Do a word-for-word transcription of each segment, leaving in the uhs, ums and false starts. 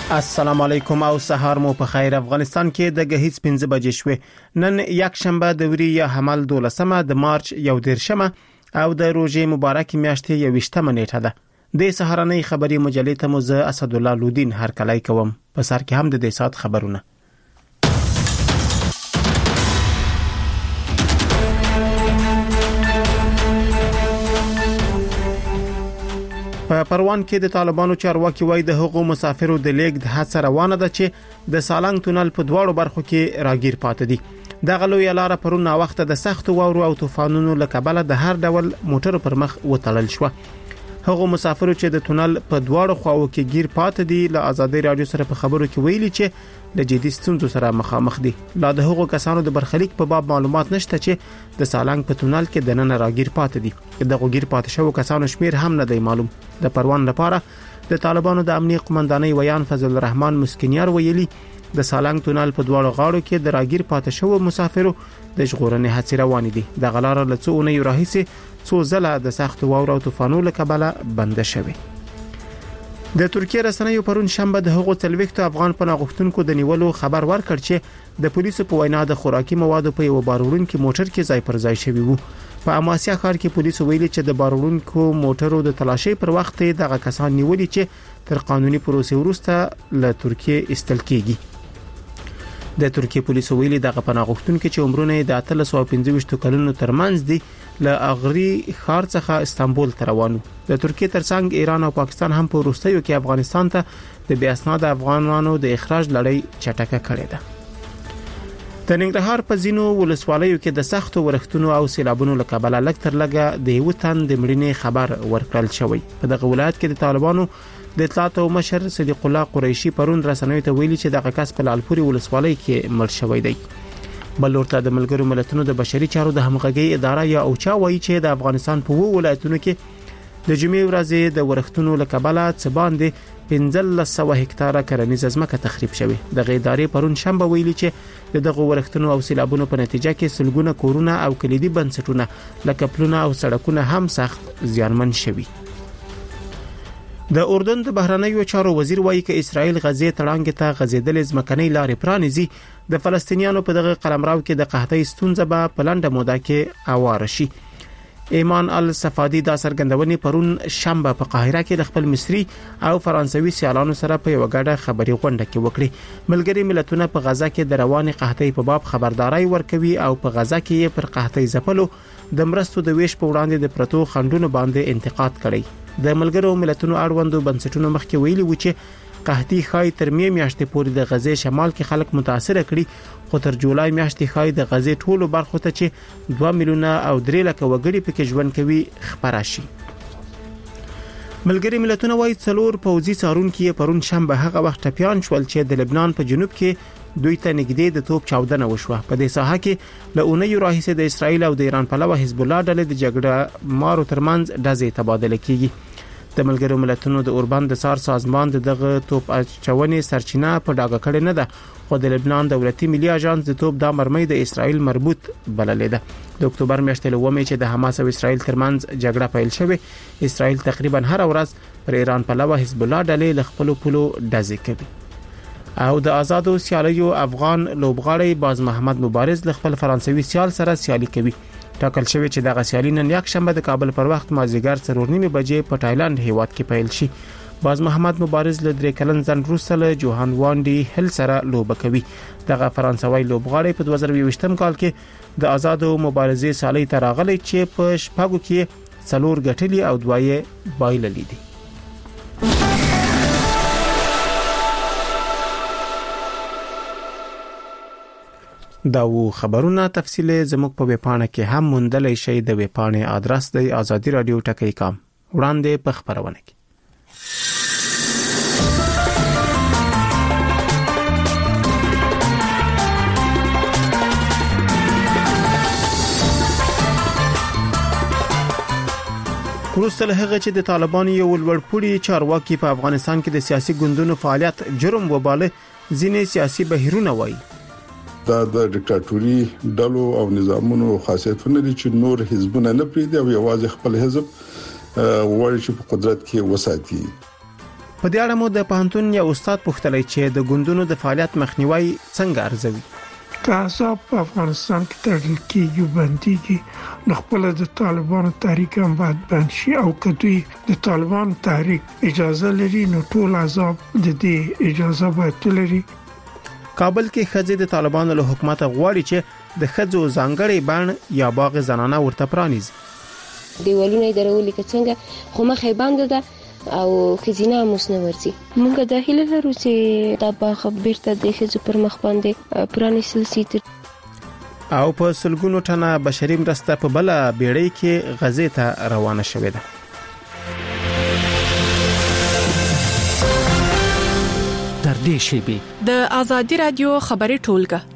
السلام علیکم او سهار مو په خیر. افغانستان کې د غهیز پنځه بجې شوې. نن یک شنبه د وری یا حمل دولسمه د مارچ یو دیرشمه او د روزې مبارک میاشتې یوشتمه نیټه ده. د سهارنۍ خبري مجلې ته مو زه اسد الله لودین هر کلای کوم. په سر کې هم د دې سات خبرونه. په پروان کې د طالبانو چارواکي وایي د حقوق مسافرو د لیګ د هڅه روانه ده چې د سالنګ تونل په دواړو برخو کې راګیر پاتې دي. د غلوی لاره پرون نا وخت د سخت واورو او طوفانونو لکبله د هر ډول موټر پر مخ وتړل شو. هغه مسافرو چې د تونل په دواړو خواو کې گیر پاتې دي له آزادي رادیو سره په خبرو کې ویلي چې د جدي ستونزو سره مخامخ دي. لا د هغو کسانو د برخلیک په باب معلومات نشته چې د سالنګ په تونل کې د نن راګیر پاتې دي. د غوګیر پاتې شو کسانو شمیر هم نه دی معلوم. د پروان لپاره د طالبانو د امنیت قومندانۍ ویان فضل الرحمن مسکنیار ویلي د سالنګ تونل په دواړو غاړو کې د راګیر پاتې شو مسافرو د ژغورنې هڅې روانې دي. د غلار له څو اونۍ راهیسې څو ځله د سخت واورو او طوفانونو لکبله بند شوه. د ترکیه رسنیو پرون شنبه د هغو څلويخت افغان پناهغښتونکو د نیولو خبر ورکړ چې د پولیسو په وینا د خوراکي موادو په یو باروړونکو موټر کې ځای پر ځای شوی وو. په اماسیا ښار کې پولیسو ویلي چې د باروړونکو موټرو د تلاشي پر وخت دغه کسان نیولي چې تر قانوني پروسې وروسته له ترکیه استل کیږي. د ترکیه پولیسو ویلي دغه پناهغښتونکو چې عمرونه د اتلس او پنځه کلونو ترمنځ دي له اغري ښار څخه استانبول ته روانو. د ترکیه ترڅنګ ایران او پاکستان هم په وروستیو کې افغانستان ته د بیا اسناد افغانانو د اخراج لړۍ چټکه کړې ده. د ننګرهار په ځینو ولسوالیو کې د سختو ورښتونو او سیلابونو لکبله لږ تر لږه د یو تن د مړینې خبر ورکړل شوی. په دغه ولایت کې د طالبانو د اطلاعات او مشر صدیق الله قریشي پرون رسنیو ته ویلي چې دغه کس په لالپوري ولسوالۍ کې مړ شوی دی. بل ورته د ملګرو ملتونو د بشري چارو د همغږي اداره یا اوچا وایي چې د افغانستان په وو ولایتونو کې د جمعې ورځې د ورښتونو لکبله څه باندې پنځه سوه هکتاره کرنیزه ځمکه تخریب شوه. د غیدارې پرون شنبه ویلي چې دغه ورښتونو او سیلابونو په نتیجه کې سلګونه کورونه او کلیدي بنسټونه لکه پلونه او سړکونه هم سخت زیانمن شوي. د اردن د بهرنیو چارو وزیر وایي چې اسرائیل غزې تړانګ ته غزیدلې ځمکنۍ لارې پرانیزي. د فلسطینیانو په دغه قلمرو کې د قحطۍ ستونزه به په لنډه موده کې اواره شي. ایمان الصفادي دا څرګندونې پرون شنبه په قاهره کې د خپل مصري او فرانسوي سیالانو سره په یو غاډه خبري غونډه کې وکړي. ملګری ملتونه په غزا کې د رواني قحطۍ په باب خبرداري ورکوي او په غزا کې پر قحطۍ ځپلو د مرستو د ویش په وړاندې د پرتو خندونو باندې انتقاد کړي. د ملګرو ملتونو اړوندو بنسټونو مخکې ویلي و چې قحطي خای تر می میاشتې پورې د غزې شمال کې خلک متاثر کړي، خو تر جولای میاشتې خای د غزې ټولو برخو ته چې دوه میلیونه او درې لک وګړي پکې ژوند کوي خبره شي. ملګری ملتونه وايي څلور پوځي څارونکي پرون شنبه هغه وخت ټپيان شول چې د لبنان په جنوب کې دوی ته نږدې د توپ چاودنه وشوه. په دې ساحه کې له اونۍ راهیسې د اسرایل او د ایران په لور حزب الله ډلې د جګړه مارو ترمنځ ډزې تبادله کیږي. د ملګرو ملتونو د اوربان د سار سازمان دغه توپ اچونې سرچینه په ډاګه کړې نه ده، خو د لبنان دولتي ملي اژانس د توپ د مرمۍ د اسرایل مربوط بللې ده. د اکتوبر میاشتې لومې چې د حماس او اسرایل ترمنځ جګړه پیل شوه، اسرایل تقریبا هر ورځ پر ایران په لور حزب الله ډلې له خپل پلو ډزې کوي. او د آزادو سیالیو افغان لوبغاړی باز محمد مبارز له خپل فرانسوي سیال سره سیالي کوي. ټاکل شوی چې دغه سیالي نن یک شنبه د کابل پر وخت مازیګر څلور نیمه بجې په تایلند هیواد کې پیل شي. باز محمد مبارز له درې کلن ځن روسل جوهان وانډي هل سره لوب کوي. دغه فرانسوي لوبغاړی په دوه زره یوویشتم کال کې د آزادو مبارزې سیالي ته راغلی چې په شپږو کې څلور ګټلي او دوه یې بایللې دي. دا و خبرونه تفصیل زموږ په ویبپاڼه کې هم موندلای شئ. د ویبپاڼې ادرس دی آزادی رادیو ټکی کام. وړاندې په خبرونه کې وروسته له هغه چې د طالبانو یو لوړپوړي چارواکي په افغانستان کې د سیاسي ګوندونو فعالیت جرم وباله، ځینې سیاسي بهیرونه وایي دا د ډیکټاتوري ډلو او نظامونو خاصیتونه دي چې نور حزبونه نه پریږدي او یوازې خپل حزب وایي چې په قدرت کې وساتي. په دې اړه مو د پوهنتون یو استاد پوښتلی چې د ګوندونو د فعالیت مخنیوي څنګه ارزوي. که احزاب په افغانستان کې تړل کېږي بنديږي نو خپل د طالبانو تحریک هم باید بند شي او که دوی د طالبانو تحریک اجازه لري نو ټول احزاب د دې اجازه باید لري. کابل کې ښځې د طالبانو له حکومت غواړي چې د ښځو ځانګړي بڼ یا باغ زنانه ورته پرانیزي. دیوالونه درولې که څنګه خو مخې بند ده او خزینه موسنه ورسي. موږ د هیله لرو چې دا باغ بیرته د ښځو پر مخ باندې پرانیستل شي. او په سلګونو ټنه بشري مرسته په بل بیړۍ کې غزې ته روانه شوې ده. در دې شیبه د آزادي رادیو خبري ټولګه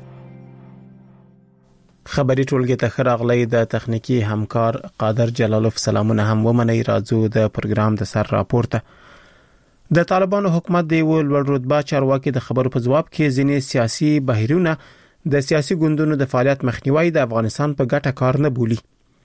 خبري ټولګه ته خراغلی د تخنیکی همکار قادر جلالوف سلامونه هم ومني. راځو د پروګرام د سر راپورته. د طالبانو حکومت دی ول رتبه چارواکي د خبرو په جواب کې ځینې سیاسي بهیرونه د سیاسي ګوندونو د فعالیت مخنیوي د افغانستان په ګټه کار نه بولي.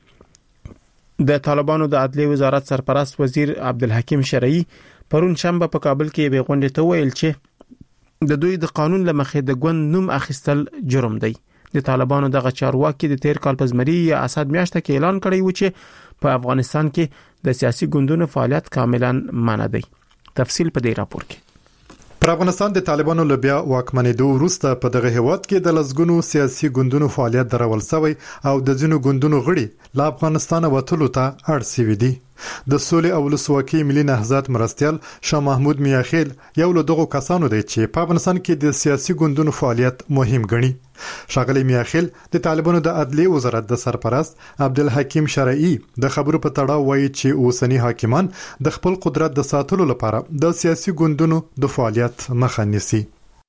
د طالبانو د عدلیه وزارت سرپرست وزیر عبدالحکیم شرعي پرون شنبه په کابل کې به غونډه ته ویل چې د دوی د قانون لمخې د ګوند نوم اخیستل جرم دی. د طالبانو دغه چارواکي د تیر کال په زمري یا اسد میاشته کې اعلان کړی و چې په افغانستان کې د سیاسي ګوندونو فعالیت کاملا منع دی. تفصیل په دې راپور کې. پر افغانستان د طالبانو لبیا واکمنېدو وروسته په دغه هیواد کې د لسګونو سیاسي ګوندونو فعالیت درول شوی او د ځینو ګوندونو غړي له افغانستان وټلو ته اړ شوي دي. د سولې او ولسواکۍ ملي نهضت مرستيال شاه محمود میاخیل یو له دغو کسانو دی چې په افغانستان کې د سیاسي ګوندونو فعالیت مهم ګڼي. ښاغلی میاخیل د طالبانو د عدلیه وزارت د سرپرست عبدالحکیم شرعي د خبرو په تړاو وایي چې اوسنی حاکمان د خپل قدرت د ساتلو لپاره د سیاسي ګوندونو د فعالیت مخه نیسي.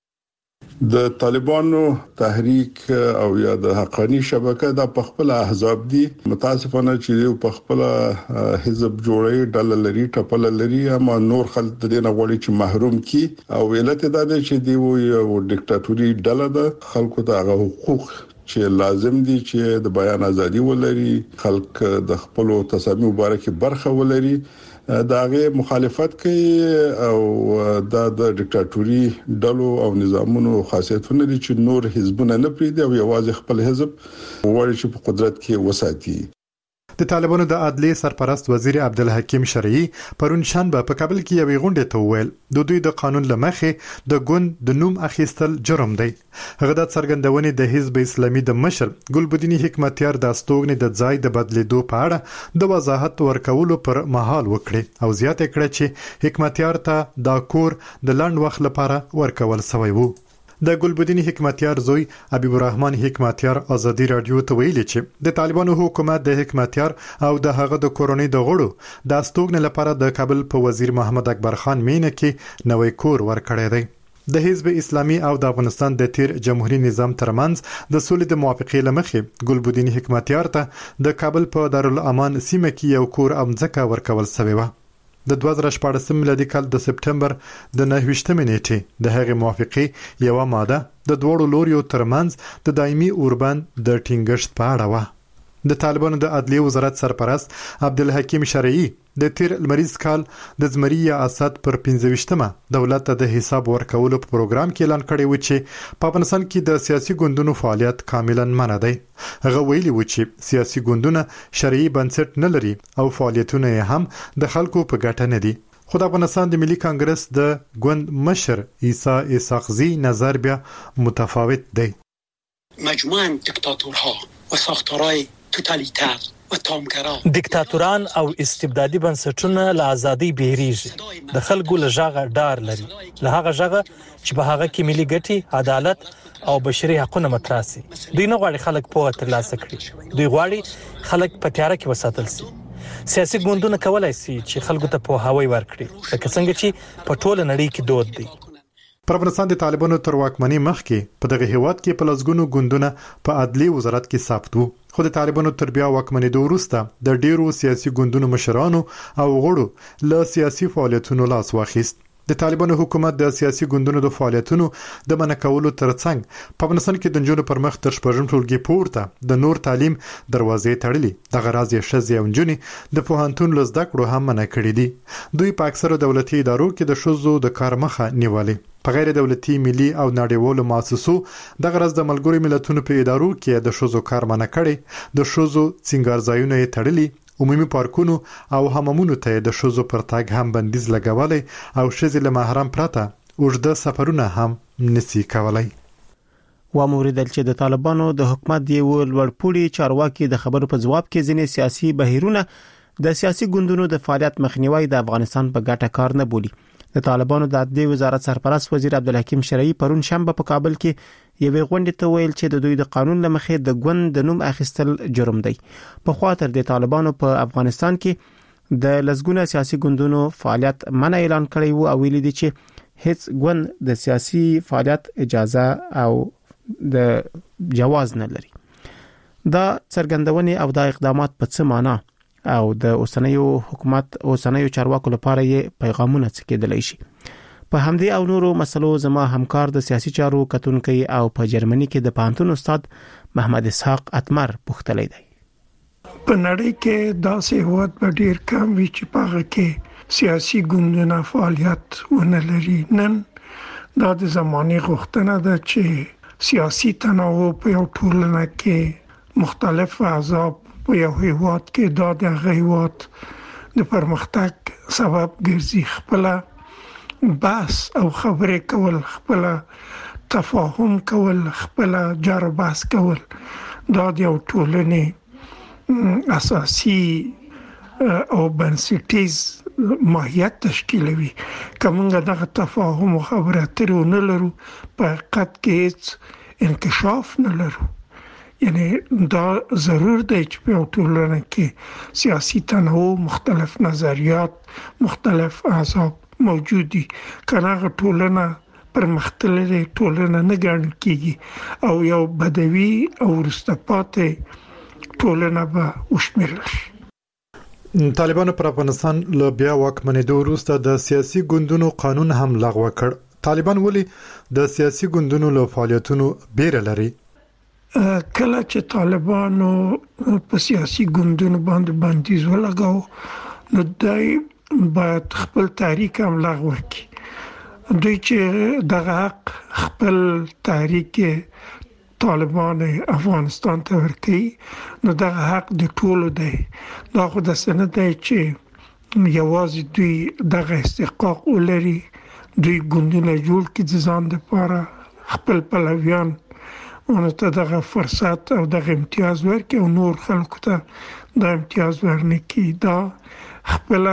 د طالبانو تحریک او یا د حقانی شبکه د پخپل احزاب دي. متاسفانه چې یو پخپل حزب جوړي ډله لري ټپل لري اما نور خلک د دې نه غوړي چې محروم کی او علت دا ده چې دی یو ډیکټاتوري ډله ده. خلکو ته هغه حقوق چې لازم دي چې د بیان ازادي ولري، خلک د خپل تصامیم مبارکي برخه ولري، داغه مخالفت کوي او د ډیکټاتوري ډلو او نظامونو خاصیتونه دي چې نور حزبونه نه پریدي او یوازې خپل حزب وړي چې په قدرت کې وساتي. د طالبانو د عدلیه سرپرست وزیر عبدالحکیم شرعي پرون شنبه په کابل کې یوې غونډې ته وویل د دوی د قانون لمخې د ګوند د نوم اخیستل جرم دی. هغه د څرګندونې د حزب اسلامي د مشر ګلبدین حکمتیار د استوګنې د ځای د بدلیدو په اړه د وضاحت ورکولو پر مهال وکړي او زیاته کړه چې حکمتیار ته دا کور د لنډ وخت لپاره ورکول شوی وو. د ګلبدین حکمتیار زوی حبیب الرحمن حکمتیار آزادي رادیو ته ویلي چې د طالبانو حکومت د حکمتیار او د هغه د کورونی د غړو د استوګنې لپاره د کابل په وزیر محمد اکبر خان مینه کې نوې کور ورکړی دی. د حزب اسلامي او د افغانستان د تیر جمهوریت نظام ترمنځ د سولې د موافقې لمخې ګلبدین حکمتیار ته د کابل په دارالامان سیمه کې یو کور امځکه ورکول شوی و. د دوه زره شپاړسم میلادي کال د سپټمبر د نهه ویشتمې نیټې د هغې موافقې یو ماده د دوړو لوریو ترمنځ د دایمي اوربند د ټینګښت په اړه و. د طالبانو د عدلیه وزارت سرپرست عبدالحکیم شرعي د تیر لمریز کال د زمري یا اسد پر پنځه ویشتمه دولت ته د حساب ورکولو په پروګرام کې اعلان کړی و چې په افغانستان کې د سیاسي ګوندونو فعالیت کاملا منع دی. هغه ویلي و چې سیاسي ګوندونه شرعي بنسټ نه لري او فعالیتونه هم د خلکو په ګټه نه دي. خو د افغانستان د ملي کانګرس د ګوند مشر عیسی اسحاقزی نظر بیا متفاوت دی. مجموعاً دیکتاتورها و ساختارهای توتالیتر و تامگرا دیکتاتوران او استبدادي بنسټونه له ازادي بیریږي، د خلکو له ژغه ډار لري، له هغه ژغه چې په هغه کې ملي ګټې، عدالت او بشري حقوقونه مطرح سي. دوی نه غواړي خلک پوهه ترلاسه کړي، دوی غواړي خلک په تیاره کې وساتل سي. سیاسي ګوندونه کولای سي چې خلکو ته پوهاوی ورکړي، لکه څنګه چې په ټوله نړۍ کې دود دی. پر افغانستان د طالبانو تر واکمنۍ مخکې په دغه هیواد کې په لسګونو ګوندونه په عدلیه وزارت کې ثبت وو، خو د طالبانو تر بیا واکمنېدو وروسته د ډیرو سیاسي ګوندونو مشرانو او غړو له سیاسي فعالیتونو لاس واخیست. د طالبانو حکومت د سیاسي ګوندونو د فعالیتونو د منع کولو ترڅنګ په افغانستان کې د نجونو پر مخ تر شپږم ټولګي پورته د نور تعلیم دروازې تړلې د غراض یې شزي او نجونې د پوهنتون لزده کړو هم منع کړې دي. دوی په اکثره دولتي ادارو کې د شوزو د کار مخه نیولې. په غیر دولتي ملي او نړیوالو مؤسسو د غرض د ملګرو ملتونو په ادارو کې د شوزو کار منع کړي. د شوزو څنګهار ځایونه یې تړلي. عمومي پارکونو او حمامونو ته د شوزو پر تاګ هم بندیز لګولای او شزي له محرم پرته اوږده سفرونه هم نسی کولای. و موریدل چې د طالبانو د حکومت دی ولوړپوړي چارواکي د خبرو په جواب کې ځینې سیاسي بهیرونه د سیاسي ګوندونو د فعالیت مخنیوي د افغانستان په ګټه کار نه بولي. د طالبانو د عدلیې وزارت سرپرست وزیر عبدالحکیم شرعي پرون شنبه په کابل کې یوې غونډې ته ویل چې د دوی د قانون لمخې د ګوند د نوم اخیستل جرم دی. په خاطر د طالبانو په افغانستان کې د لزګونه سیاسي ګوندونو فعالیت منع اعلان کړی وو او ویلي دي چې هیڅ ګوند د سیاسي فعالیت اجازه او د جواز نه لري. دا څرګندونې او د اقدامات په څه معنی او د اوسنیو حکومت اوسنیو چارواکو لپاره یې پیغامونه څه کېدلی شي. په همدې او نورو مسلو زما همکار د سیاسي چارو کتونکي او په جرمني کې د پانتون استاد محمد اسحاق اتمر پوښتلی دی. په نړۍ کې داسې هوت به ډیر کم وي چې پاغه کې سیاسي ګوندونه فعالیت ونه لري. نن دا د زماني غوښتنه ده چې سیاسي تنوع په یو ټولنه کې مختلف احزاب په یو هیواد کې دا د هیواد د پرمختګ سبب ګرځي. خپل بحث او خبرې کول، خپل تفاهم کول، خپل جر بحث کول دا د یو ټولنې اساسي او بنسټیز ماهیت تشکیلوي. کومه دغه تفاهم او خبرې اترې نه لرو په حقیقت کې هیڅ انکشاف نه لرو. یعنی دا ضرور دی چې په ټولنه کې سیاسي تنوع، مختلف نظریات، مختلف احزاب موجودي. کنه ټولنه پرمختللې ټولنه نه ګڼل کیږي او یو بدوي او ورستپاتې ټولنه به وشمېرل شي. طالبانو پر افغانستان له بیا واکمنېدو وروسته د سیاسي ګوندونو قانون هم لغوه کړ. طالبان ولې د سیاسي ګوندونو له فعالیتونو بیره لري؟ کله چې طالبانو په سیاسي ګوندونو باندې بندیز ولګاو نو دای باید خپل تحریک هم لغوه کړي. دوی چې دغه حق خپل تحریک طالبان افغانستان ته ورکړي نو دغه حق د ټولو دی. دا خو د سند دی چې یوازې دوی دغه استحقاق ولري. دوی ګوندونه جوړ کړي د ځان لپاره، خپل پلویان اونو ته دغه فرصت او دغه امتیاز ورکړي او نور خلکو ته دا امتیاز ورنکړي. دا خپل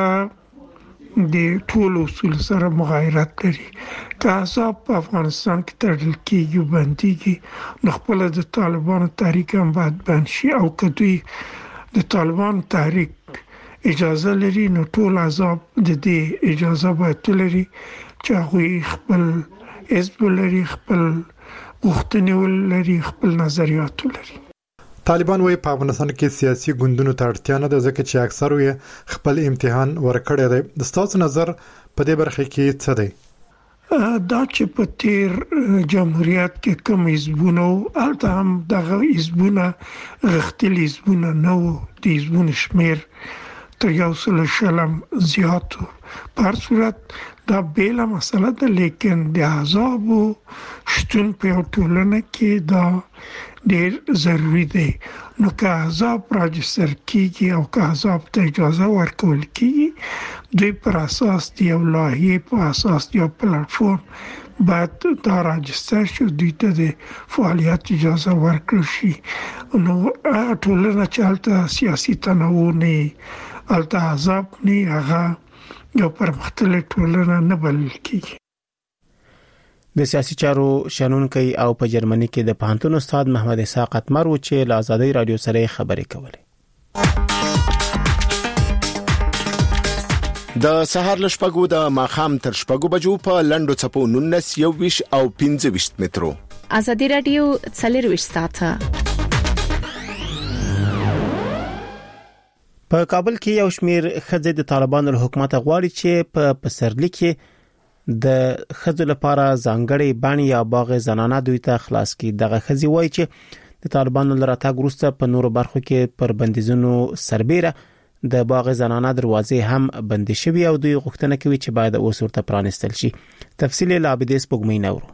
د ټول اصول سره مغایرت لري. که احزاب په افغانستان کې تړل کېږي او بنديږي نو خپل د طالبانو تحریک هم باید بند شي او که دوی د طالبانو تحریک اجازه لري نو ټول احزاب د دې اجازه باید لري چې هغوی خپل حزب لري، خپل غوښتنې ولري، خپل نظریات ولري. طالبان وايي په افغانستان کې سیاسي ګوندونو ته اړتیا نه ده ځکه چې اکثر یې خپل امتحان ورکړی دی. د تاسو نظر په دې برخه کې څه دی؟ دا چې په تیر جمهوریت کې کوم حزبونه البته هم دغه حزبونه غختلي حزبونه نه وو، د حزبونو شمیر تر یو سل شلم زیات وو. په هر صورت دا بیله مسله ده، لیکن د احزابو شتون په یو ټولنه کې دا ډیر ضروری دی. نو که احزاب راجستر کیږي او که احزاب ته اجازه ورکول کیږي دوی پر اساس دی یو لایحه په اساس یو پلیټفارم باید دا راجستر شي، دوی ته د فعالیت اجازه ورکړل شي. نو ټولنه چې هلته سیاسي تنوع نه هلته احزاب نه هغه یو پرمختللې ټولنه نه بلل کیږي. د سیاسي چارو شنونکي او په جرمني کې د پوهنتون استاد محمد اسحاق اتمر و چې له آزادۍ رادیو سره خبرې کولې. د سهار لشپګو د ماخام تر شپګو بجو په لندو چپو نونس یو ویش او پنځه ویش مترو. آزادۍ رادیو څلور ویش ساعته. په کابل کې یو شمیر خځې د طالبانو له حکومت غواړي چې په پسرلي کې د خځو لپاره ځانګړي بڼ یا باغ زنانه دوی ته خلاص کی. دغه خځې وایي چې د طالبانو لراتګ وروسته په نورو برخو کې پر بندیزونو سربېره د باغ زنانه دروازې هم بندي شوي او دوی غوښتنه کوي چې باید اوس ورته پرانستل شي. تفصیل له عابدیس پګمې نورو.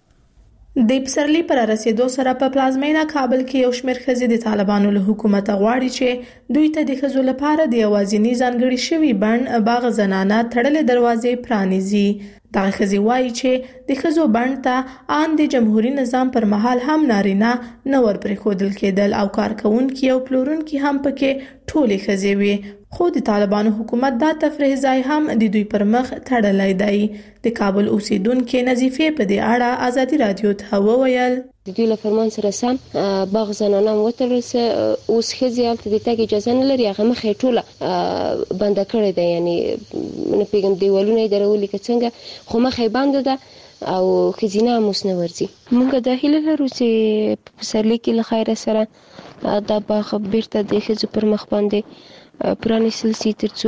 د پسرلی پر رسیدو سره په پلازمینه کابل کې یو شمېر ښځې د طالبانو له حکومت غواړي چې دوی ته د ښځو لپاره د یوازینی ځانګړي شوی بڼ باغ زنانه تړلې دروازې پرانیزي. دغه ښځې وایي چې د ښځو بڼ ته ان د جمهوریت نظام پر مهال هم نارینه نه ور پرېښودل کېدل او کارکونکي او پلورونکي هم پکې ټولې ښځې وي. خو د طالبانو حکومت دا تفریح ځای هم د دوی پر مخ تړلی دی. د کابل اوسیدونکو نظیفه په دې اړه ازادي رادیو ته وویل د دوی له فرمان سره سم باغ زنانه وتړل سه اوس خځې هلته د تګ اجازه نه لري. هغه مخې ټوله بنده کړې ده، یعنی نه پیګم دیوالونه یې درولي که څنګه، خو مخې بنده ده او خزینه هم اوس نه ورځي. موږ دا هیله لرو چې په پسرلي کې له خیره سره دا باغ بیرته د ښځو پر مخ باندې پرانیستل سي ترڅو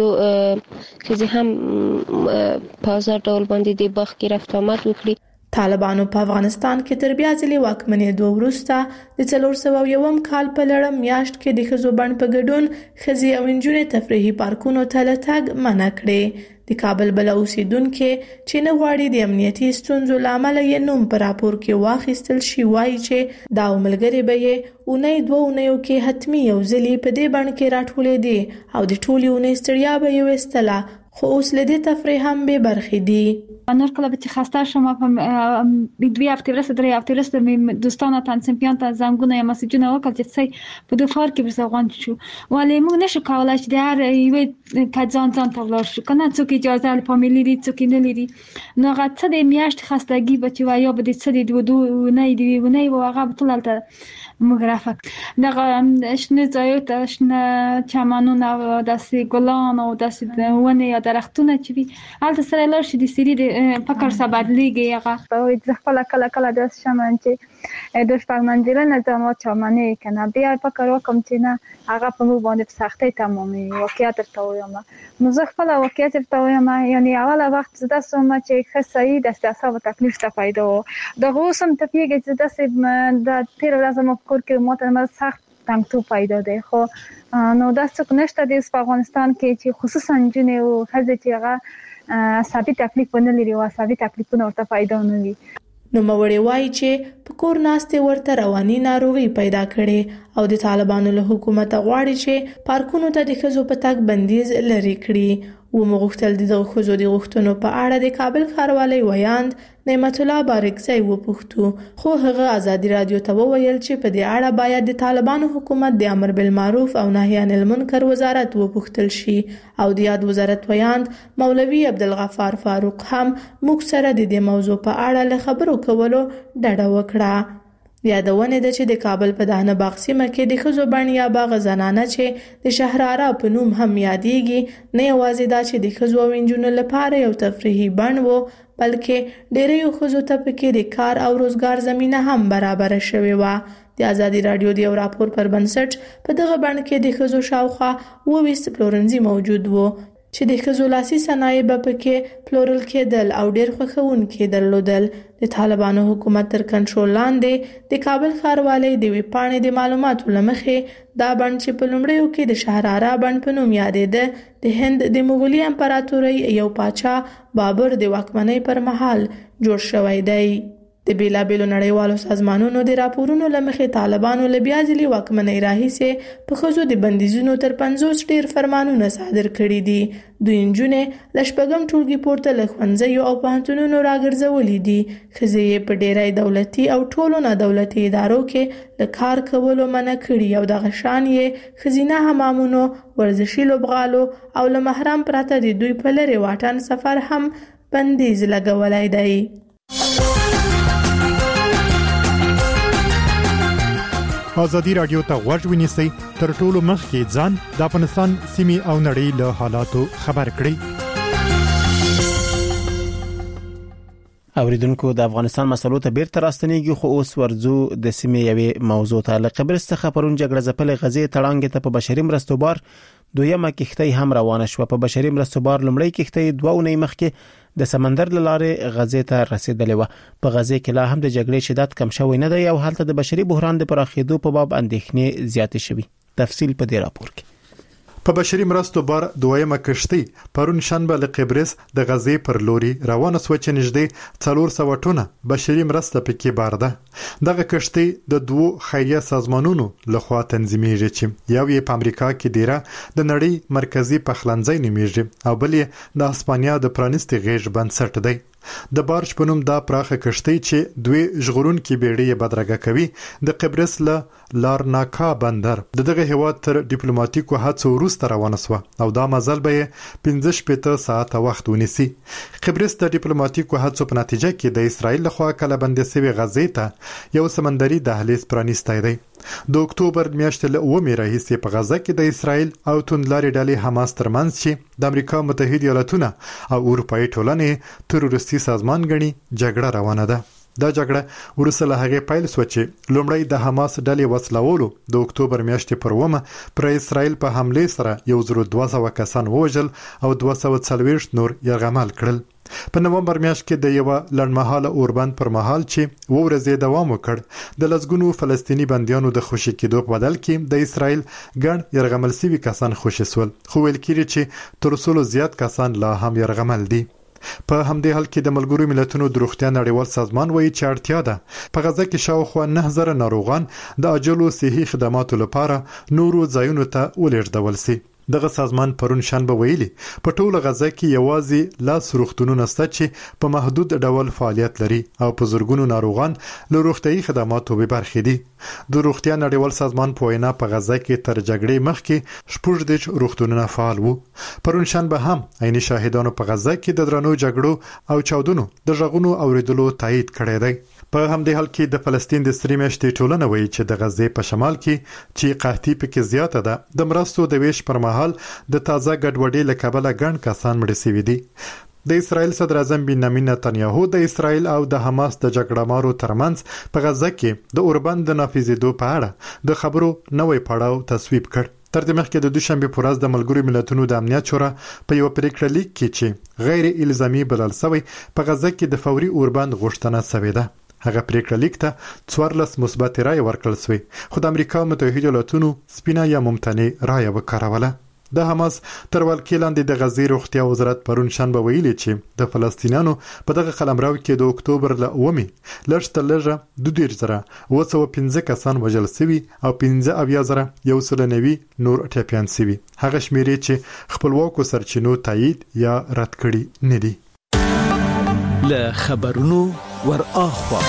ښځې هم په آزاد ډول باندې د باغ کې رفت آمد وکړي. طالبانو په افغانستان کې تر بیا ځلې واکمنېدو وروسته د څلور سوه یوم کال په لړم میاشت کې د ښځو بڼ په ګډون ښځې او نجونې تفریحي پارکونو ته له تګ منع کړې. د کابل بل اوسیدونکو چې نه غواړي د امنیتي ستونزو لامل یې نوم پر راپور کې واخیستل شي وایي چې دا ملګری به یې اونۍ دوه اونیو کې حتمی یو ځلې په دې بڼ کې راټولې دي او د ټولې اونۍ ستړیا به یې وستله، خو اوس له دې تفریح هم به برخې دي. نور کله به چې خسته شم په دوی هفته ورسته درې هفته ورسته مې دوستانو تنظیمیان ته زنګونه یا مسیجونه وکړل چې څه په دوه فار کې برسوغان شو، ولی موږ نشو کولای چې د هر یوې کځان ځان ته ولاړ شو، کنه څوک اجازه له فامیلی دي څوک نه لري. نو هغه څه د میاشت خستګي به چې وایو به د څه د دوه نه دی ونه و هغه ټول ته مغرفک دغه شنه ځایو ته شنه چمنونه او داسې ګلان او داسې ونه یا درختونه چې وي هلته سره لاړ شي د سری د فکر څخه بدلیږي. هغه او خپل کله کله د شمن چې د شپږ منځله نه ځم چمنه کنه بیا فکر وکم چې نه هغه په مو باندې په سختۍ تمامي واقعیت ته وایم. نو زه خپل واقعیت ته وایم، یعنی اوله وخت زده سوم چې خصای د استعصاب تکلیف ته پیدا و د غوسم ته پیګه چې د د تیر ورځ مو کور کې ماته مر سخت تنګ پیدا دی. خو نو دا څه نشته د افغانستان کې چې خصوصا جنې او هڅه چې هغه سابي تکلیف نه لري او سابي تکلیفونه ورته پیدا نه وي. نو موري وایي چې په کور ناستې ورته رواني ناروغي پیدا کړي او د طالبانو له حکومت غواړي چې پارکونو ته د ښځو په تګ بندیز لري کړي. و مغوښتل د دغه ښځو د غوښتنو په اړه د کابل ښاروالۍ ویاند نعمت الله بارکزی وپوښتو، خو هغه ازادي رادیو ته وویل چې په دې اړه باید د طالبانو حکومت د امر بالمعروف او نهی عن المنکر وزارت وپوښتل شي او د یاد وزارت ویاند مولوي عبدالغفار فاروق هم موږ سره د دې موضوع په اړه له خبرو کولو ډډه وکړه. یادونه ده چې د کابل په دهنه باغ سیمه کې د ښځو بڼ یا باغ زنانه چې د شهراره په نوم هم یادېږي نه یوازې دا چې د ښځو او نجونو لپاره یو تفریحي بڼ و، بلکې ډېرو ښځو ته پکې د کار او روزګار زمینه هم برابره شوې وه. د ازادي رادیو د یو راپور پر بنسټ په دغه بڼ کې د ښځو شاوخوا اووه ویشت پلورنځي موجود وو چې د ښځو لاسي صنایع به پکې پلورل کېدل او ډېر خوښونکي درلودل. د طالبانو حکومت تر کنټرول لاندې د کابل ښاروالۍ د ویب پاڼې د معلوماتو له مخې دا بڼ چې په لومړیو کې د شهراره بڼ په نوم یادېده د هند د مغولي امپراتورۍ یو پاچا بابر د واکمنۍ پر مهال جوړ شوی دی. د بیلابیلو نړیوالو سازمانونو د راپورونو له مخې طالبانو له بیا ځلې واکمنۍ راهیسې په ښځو د بندیزونو تر پنځوس ډېر فرمانونه صادر کړي دي. دوی نجونې له شپږم ټولګي پورته له ښوونځیو او پوهنتونونو راګرځولي دي. ښځې یې په ډېری دولتي او ټولو نادولتي ادارو کې له کار کولو منع کړي او دغه شان یې ښځینه حمامونو، ورزشي لوبغالو او له محرم پرته د دوی په لرې واټن سفر هم بندیز لګولی دی. ازادي رادیو ته غوږ ونیسئ، تر ټولو مخکې ځان د افغانستان سیمې او نړۍ له حالاتو خبر کړئ. اوریدونکو د افغانستان مسلو ته بیرته راستنیږي، خو اوس ورځو د سیمې یوې موضوع ته. له قبرس څخه پرون جګړه ځپلې غزې تړانګې ته په بشري مرستو بار دویمه کښتۍ هم روانه شوه. په بشري مرستو بار لومړی کښتۍ دوه اونۍ مخکې د سمندر لاره غزه ته رسیدلې و. په غزه کې لا هم د جګړې شدت کم شوی نه دی او حالت د بشري بحران د پراخېدو په باب اندېښنې زیاتې شوي. تفصیل په دې راپور کې. په بشري مرستو بار دویمه کشتۍ پرون شنبه له قبرس د غزې پر لوري روانه سو چې نږدې څلور سوه ټنه بشري مرسته پکې بار ده. دغه کشتۍ د دوو خیریه سازمانونو لخوا تنظیمېږي چې یو یې په امریکا کې دیره د نړۍ مرکزی پخلنځي نومیږي او بل یې د هسپانیا د پرانیستي غېږ بنسټ دی. د بارج په نوم دا پراخه کشتۍ چې دوی ژغورونکي بیړۍ بدرګه کوي د قبرس له لارناکا بندر د دغه هیواد تر ډیپلوماټیکو هڅو وروسته روانه شوه او دا مزل به پنځه شپېته ساعته وخت ونیسي. قبرس د ډیپلوماټیکو هڅو په نتیجه کې د اسرایل لخوا کله بندي شوی غزې ته یو سمندري دهلیز پرانیستی دی. د اکتوبر میاشتې له اومه راهیسې په غزه کې د اسرایل او توندلاري ډلې حماس ترمنځ چې د امریکا متحده ایالاتونه او اروپאי ټولنې تروریستي سازمان غني جګړه روانه ده. دا جګړه ورسره له هغه پیل شو چې لومړی د حماس ډلې وسلوالو د اکتوبر میاشتې پر ومه پر اسرایل په حمله سره یو زر دوه سوه کسان وژل او دوه سوه څلوېښت نور یرغمل کړل. په نومبر میاشت کې د یو لړمحاله اوربند پر مهال چې و ورځې دوام وکړ د لسګونو فلسطینی بنديانو د خوشي کېدو په بدل کې د اسرایل ګڼ يرغمل سوي کسان خوشي سول خو ویل کېږي چې تر څو زیات کسان لا هم يرغمل دي. په همدې حال کې د ملګرو ملتونو د روغتیا نړیوال سازمان وایي چې اړتیا ده په غزه کې شاوخوا نه زره ناروغان د عاجلو صحي خدماتو لپاره نورو ځایونو ته ولېږدول شي. دغه سازمان پرون شنبه ویلي په ټوله غزه کې یوازې لاس روغتونونه شته چې په محدود ډول فعالیت لري او په زرګونو ناروغان له روغتيایي خدماتو به برخې دي. د روغتیا نړیوال سازمان په وینا په غزه کې تر جګړې مخکې شپږ د روغتونونه فعال وو. پرون شنبه هم عیني شاهدانو په غزه کې د درنو جګړو او چاودنو د ژغونو اوریدلو تایید کړی دی. په همدې حال کې د فلسطین د ستري میاشتې ټولنه وایي چې د غزې په شمال کې چې قحطي پکې زیاته ده د مرستو د ویش پر مهال د تازه ګډوډۍ له کبله ګڼ کسان مړه شوي دي. د اسرایل صدر اعظم بنیامین نتنیاهو د اسرایل او د حماس د جګړه مارو ترمنځ په غزه کې د اوربند د نافذېدو په اړه د خبرو نوې پړاو تصویب کړ. تر دې مخکې د دوشنبه په ورځ د ملګرو ملتونو د امنیت شورا په یو پریکړه لیک کې چې غیر الزامي بلل شوی په غزه کې د فوري اوربند غوښتنه شوې ده. هغه پریکړه لیک ته څوارلس مثبت رائے ورکړل شوې خو د امریکا متحده ایالاتونو سپینه یا ممتنع رائے وکاروله. د حماس تر ولکې لاندې د غزې روغتیا وزارت پرون شنبه ویلي چې د فلسطینیانو په دغه قلمرو کې د اکتوبر له اومه لږ تر لږه دوه دېرش زره اوه سوه پنځه کسان وژل شوي او پنځه اویا زره یو سل نوي نور ټپیان شوي. هغه شمیرې چې خپلواکو سرچینو تایید یا رد کړي نه دي. له خبرونو ور اخوا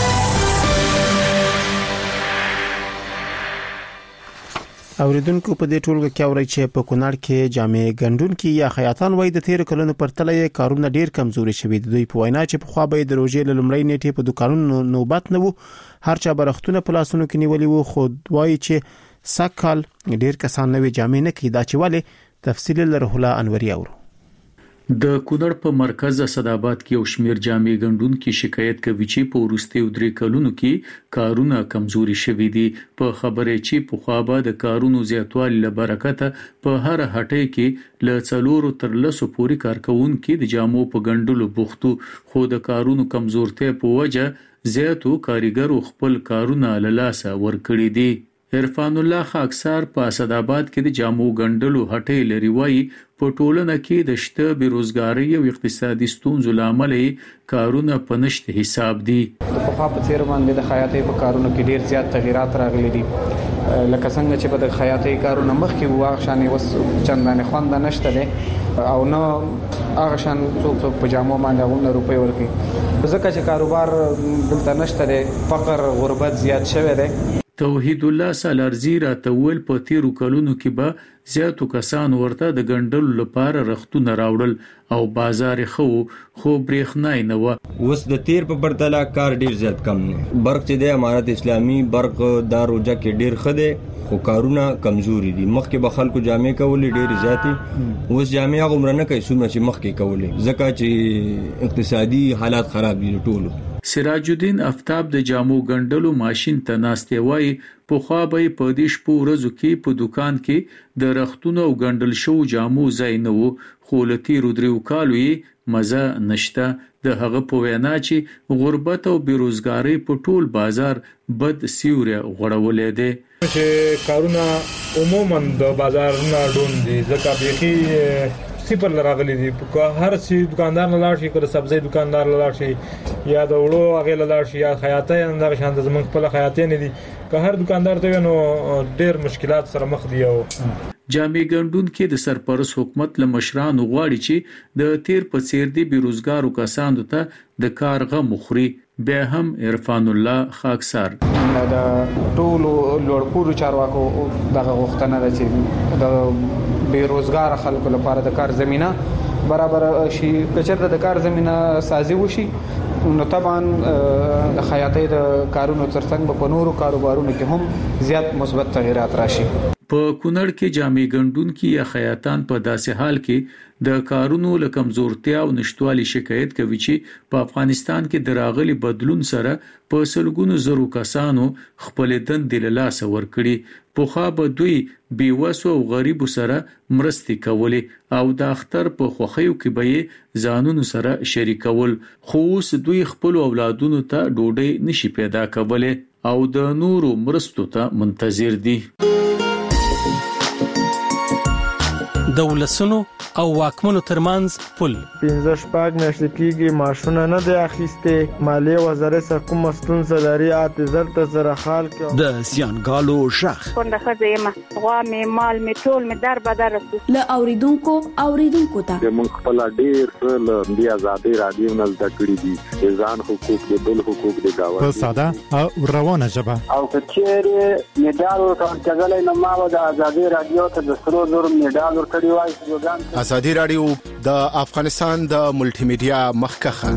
اوریدونکو په دې ټولګه کې اوري چې په کونړ کې جامع ګندونکو یا خیاطان وای د تیر کلونو پر تلې کارونه ډیر کمزوري شوي دي. دوی په وینا چې په خوا به د روزې لمړی نیټه په دکانونو نوبت نه وو هر چا برختونه په لاسونو کې نیولې وو خو وای چې سکهال ډیر کسان نوې جامع نه کیدا چې والے. تفصیل له رحلا انوري اورو. د کونړ په مرکز اسداباد کې یو شمیر جامع ګندونکو شکایت کوي چې په ورستي او درې کلونو کې کارونه کمزوري شوي دي. په خبره چې په خوابه د کارونو زیاتوالي له برکته په هر هټۍ کې له څلورو تر لسو پورې کارکونکو د جامو په ګندلو بوختو خو د کارونو کمزورتیا په وجه زیاتو کاریګرو خپل کارونه له لاسه ورکړي دي. عرفان الله خاکسار په اسداباد کې د جامو ګندلو هټۍ لري وایي په ټولنه کې د شته بیروزګاری او اقتصادي ستونزو لامل کارونه په نشته حساب دي. په خوا په تیر باندې د خیاطۍ په کارونو کې ډیر زیات تغیرات راغلي دي لکه څنګه چې په د خیاطۍ کارونه مخکې واغ شانې وس چندانې خوند نشته دي او نو هغه شان څوک څوک په جامو باندې غوونه روپۍ ورکړي ځکه چې کاروبار دلته نشته دي فقر غربت زیات شوی دی. توحید الله سالارزی راته ویل په تیرو کلونو کې به زیاتو کسان ورته د ګندلو لپاره رختونه راوړل او بازار خو خو برېښنای نه و. اوس د تیر په پرتله کار ډیر زیات کم نه برق چې د امارت اسلامي برق داروجه کې ډیر خده خو کارونه کمزوري دي. مخکې به خلکو جامع کولې ډیر زیاتې اوس جامع غومره نه کوي څومره چې مخکې کولې ځکه چې اقتصادي حالات خراب دي ټولو سراج الدین افتاب د جامو ګندلو ماشين ته ناستې وای په خوا به په دې شپو ورځو کې په دکان کې د رختونو او ګندل شو جامو ځای نه وو، خو لتی رودریو کالو یې مزه نشته. د هغه په وینا چې غربت او بیروزګاری په ټول بازار بد سیوری غوړولې ده چې کارونه عموما د بازار نه ډون دي، ځکه بيخي صفر لراغلي دي. هر څه دکاندار نه لاړ شي، کله سبزی دکاندار نه لاړ شي یا د وړو هغه نه لاړ شي یا خیاطۍ اندر شان د زمنګ په خیاطۍ نه دي، که هر دکاندار ته نو ډېر مشکلات سره مخ دي. او جامع ګندون کې د سرپرست حکومت له مشرانو غواړي چې د تیر په څیر دي بیروزګارو کسانو ته د کار غو مخري. بیا هم عرفان الله خاکسار د ټول لوړپوړو چارواکو دغه غوښتنه ده چې د بیروزګار خلکو لپاره د کار زمينه برابر شي. کچرته د کار زمينه سازي وشي نو طبعا د خیاطۍ د کارونو ترڅنګ په نورو کاروبارونو کې هم زیات مثبت تغیرات راشي. په کونړ کې جامع ګندون کې یا خیاطان په داسې حال کې د کارونو له کمزورتیا او نشټوالي شکایت کوي چې په افغانستان کې د راغلي بدلون سره په سلګونو زرو کسانو خپل دندې له لاسه ورکړي. په خوا به دوی بیوسو او غریبو سره مرستې کولې او د اختر په خوخیو کې به ځانونو سره شریکول، خو اوس دوی خپل اولادونو ته ډوډۍ نشي پیدا کولای او د نورو مرستو ته منتظر دي. د ولسونو او واکمنو ترمنځ پل پنځه شپږ میاشتې کېږي ماشونه نه دی اخیسته، مالیه وزارت سره کوم ستونزه لري اته زر ته زره خال کې د زیانګالو شخ څنګه خځه یم غوا می مال می ټول می در بدر ل اوریدونکو اوریدونکو ته موږ خپل ډیر ل دی آزادي رادیو نل دکړي دي ځان حقوق د بل حقوق د گاوه په ساده او روانه ژبه او کچېره میډال ورکړل کېږي نو ما د آزادي رادیو ته د سرو زر میډال ورکړی وای. آزادي رادیو د افغانستان د ملټي میډیا مخکخه.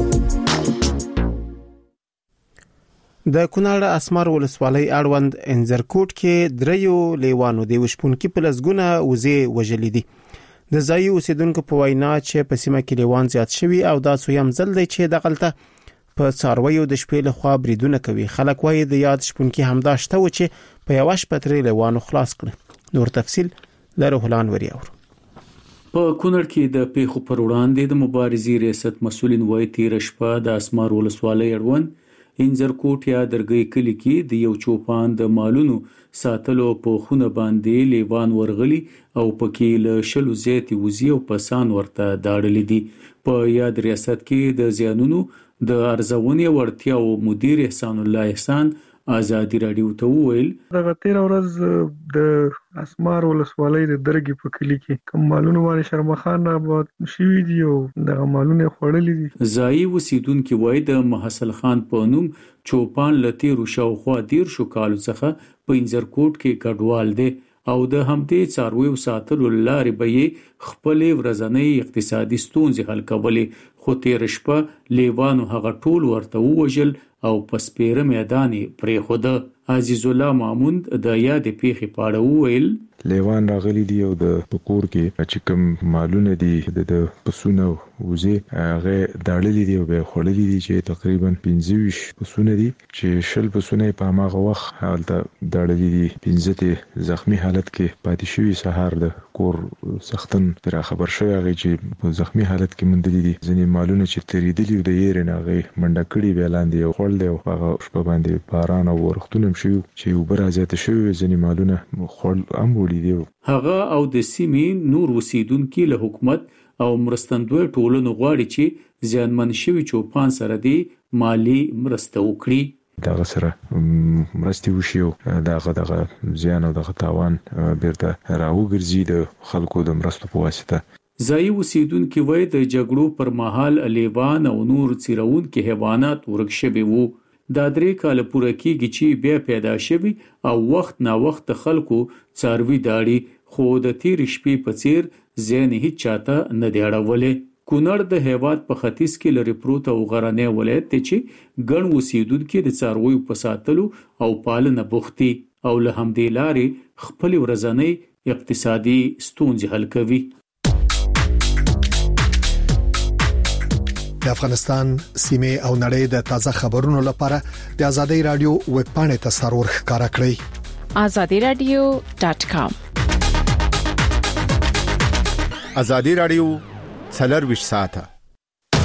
د کونړ اسمار ولسوالۍ اړوند انزرکوټ کې دریو لیوانو د وشپونکي په لسګونه وزې وژلې دي. د ځایي اوسیدونکو په وینا چې په سیمه کې لیوان زیات شوي او دا څویم ځل دی چې د غلطه په څارویو د شپې له خوا بریدونه کوي. خلک وایي د یاد شپونکي همدا شته و چې په یو شپه ترې لیوانو خلاص کړ. نور تفصیل له روحلان وریاور. په کونړ کې د پیښو پر وړاندې د مبارزې ریاست مسولین وایي تیر شپه د اسمار ولسوالۍ اړوند انزرکوټ یا درګۍ کلی کې د یو چوپان د مالونو ساتلو په خونه باندې لیوان ورغلي او پکې له شلو زیاتې وزې او پسان ورته داړلې دي. په یاد ریاست کې د زیانونو د ارزونې وړتیا او مدیر احسان الله احسان آزادي رادیو ته وویل دغه تیر ورځ د اسمار ولسوالۍ د درګي په کلی کې کوم مالونه باندې شرمخان آباد شوی دی او دغه مالونه خړلې دي. ځایي اوسیدونکو وایي د محسن خان په نوم چوپان لتیرو شاوخوا دیر شو کالو څخه په انزرکوټ کې کډوال دی او د همدې څارویو ساتلو لارې به خپل ورځنی اقتصادي ستونزې حل کولې، خو تیر شپه لیوانو هغه ټول ورته ووژل او په سپیره میدان پرې خوده. عزیز الله ماموند د یاد پیښې پاړه وویل لیوان راغلي دي او د پکور کې چې کوم مالونه دي د پسونه وزې هغه داړلې دي او به خړلې دي چې تقریبا پنځه ویشت پسونه دي چې شل پسونه په هغه وخت حالت داړلې دي، پنځه ته زخمی حالت کې پاتې شوی. سهار د کور سختن پر خبر شوی هغه چې په زخمی حالت کې مندلې دي. ځینې مالونه چې تریدلي د یې نه هغه منډه کړي ویلاندې او خړل دی او هغه شپه باندې باران او ورختونه شو چې وبره زیاته شوی. ځینې مالونه خړل ام هغه او د سیمې نور اوسیدونکو له حکومت او مرستندوی ټولنو غواړي چې ځانمن شوی چوپان سره دی مالی مرسته وکړي. دغه سره مرستې وشي او دغه دغه زیان او دغه تاوان بیرته راوګرځي د خلکو د مرستو په واسطه. ځایي اوسیدونکو وایي د جګړو پر مهال لیوان او نور څیرونکو حیوانات ورک شوي وو. دا درې کال پوره کېږي چې بیا پیدا شوي او وخت نا وخت خلکو څاروي داړي، خو د تیر شپې په څیر ځین هیڅ چاته نه دی اړولې. کونړ د هیواد په ختیځ کې لري پروت او غرنی ولایت دی چې ګڼ اوسیدونکو د څارویو په ساتلو او پالنه بوختي او له همدې لارې خپل ورځنی اقتصادي ستونزې حل کوي. د افغانستان سیمه او نړۍ د تازه خبرونو لپاره د ازادي رادیو ویب پاڼه ته سرور ښکارا کړئ azadi radio dot com ازادي رادیو څلور ویشت ساعته